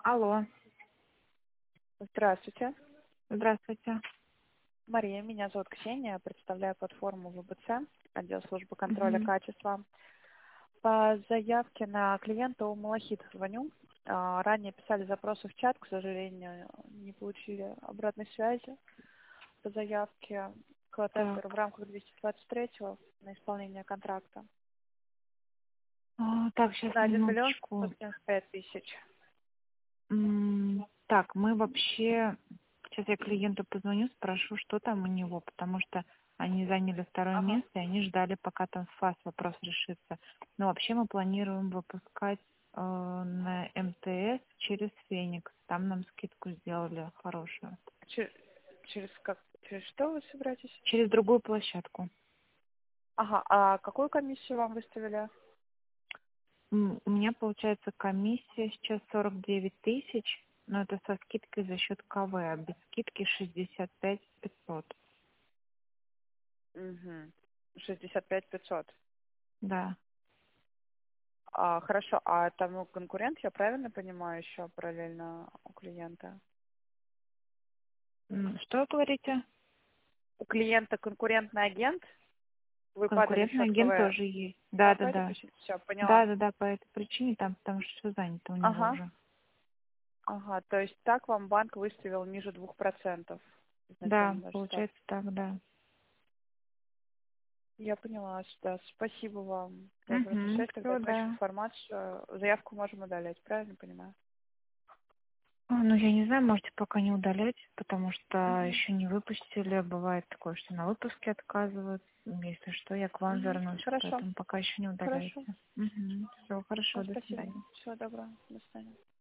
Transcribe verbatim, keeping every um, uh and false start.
Алло, Здравствуйте. здравствуйте. Мария, меня зовут Ксения, представляю платформу вэ бэ цэ, отдел службы контроля Мгм. качества. По заявке на клиента у Малахит звоню. А, Ранее писали запросы в чат, к сожалению, не получили обратной связи по заявке к Так, тендеру в рамках двести двадцать третьего на исполнение контракта а, так, сейчас на один миллион минуточку. сто семьдесят пять тысяч. М, Так, мы вообще... Сейчас я клиенту позвоню, спрошу, что там у него, потому что они заняли второе Ага. место, и они ждали, пока там с ФАС вопрос решится. Но вообще мы планируем выпускать э, на эм тэ эс через Феникс. Там нам скидку сделали хорошую. Че- Через как? Через что вы собираетесь? Через другую площадку. Ага, а какую комиссию вам выставили? М, У меня получается комиссия сейчас сорок девять тысяч, но это со скидкой за счет КВ, а без скидки шестьдесят пять пятьсот. Угу. шестьдесят пять пятьсот. Да. А, хорошо, а там ну, конкурент, я правильно понимаю, еще параллельно у клиента? М, Что вы говорите? У клиента конкурентный агент, вы подали Конкурентный счет агент КВ тоже есть. да, Да, да, по этой да. причине? Все, поняла. Да, да, да, по этой причине там, потому что все занято у него Ага, уже. ага, то есть так вам банк выставил ниже двух процентов Да, изначально даже ставку. получается так, да. Я поняла, да, спасибо вам за обратную Угу, связь, тогда все, точную да. информацию, заявку можем удалять, правильно понимаю? А, Ну, я не знаю, можете пока не удалять, потому что Угу, еще не выпустили. Бывает такое, что на выпуске отказывают. Если что, я к вам угу, вернусь, хорошо, поэтому пока еще не хорошо, удаляйте. Угу. Все, все, хорошо, до спасибо, свидания. всего доброго, до свидания.